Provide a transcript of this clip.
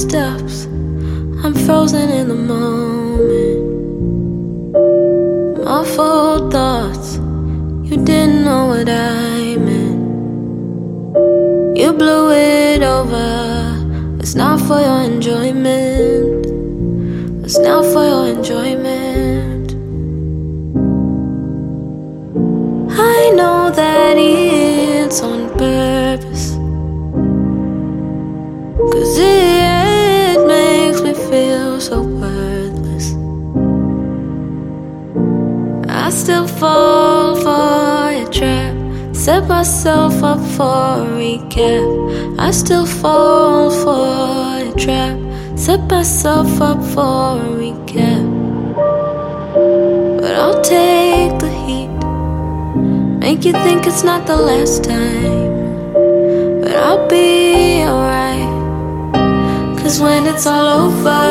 steps, I'm frozen in the moment. My full thoughts, you didn't know what I meant. You blew it over. It's not for your enjoyment. It's not for your enjoyment. I know that it's on purpose, 'cause it makes me feel so worthless. I still fall for your trap, set myself up for a recap. I still fall for your trap, set myself up for a recap. But I'll take the heat, make you think it's not the last time. But I'll be alright, 'cause when it's all over,